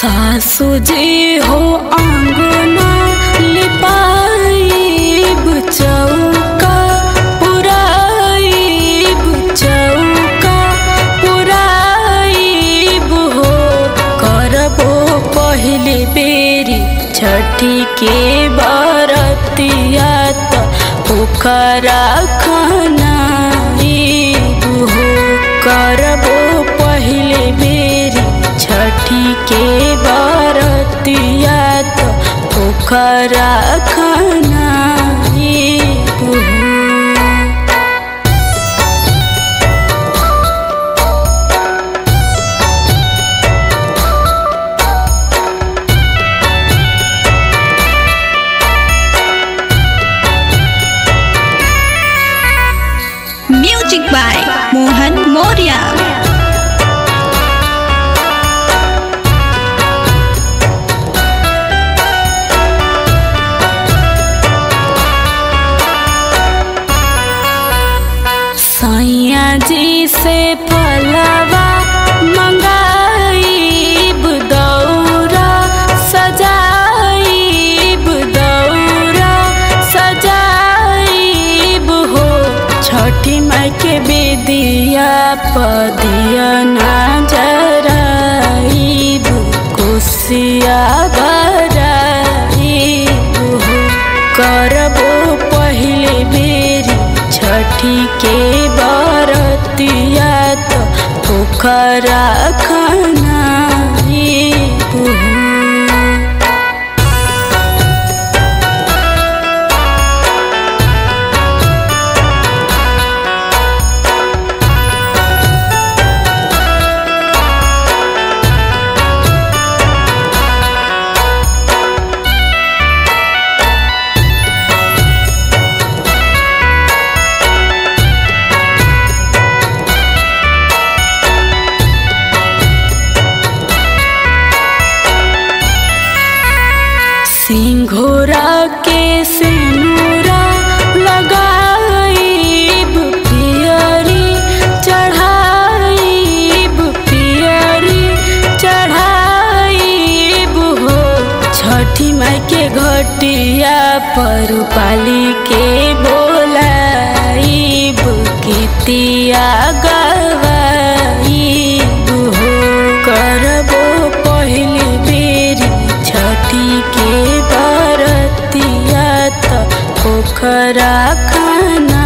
सासु जी हो आंगना लिपाइब चौका पुराइब चौका पुराइब हो। करबो पहली बेरी छठी के बरतिया त पोखरा खनाइब हो। करबो पहली बेरी छठी के बरतिया त पोखरा खनाइब हो। Music by Mohan Moria. सैया जी से फलवा मंगाइब दौरा सजाइब दौरा सजाइब हो। छठी माई के बेदिया पदिया ना जराइब कोसिया भराइब हो। करबो पहले बेरी छठी के बरतिया त पोखरा खनाइब हो। सिंघोरा के सिनुरा लगाइब पियरी चढ़ाइब पियरी चढ़ाइब हो। छठी माई के घटिया पर पाली के बोलाइब गीतिया गवाइब हो। करबो पहली बेरी छठी के बरतिया त पोखरा खना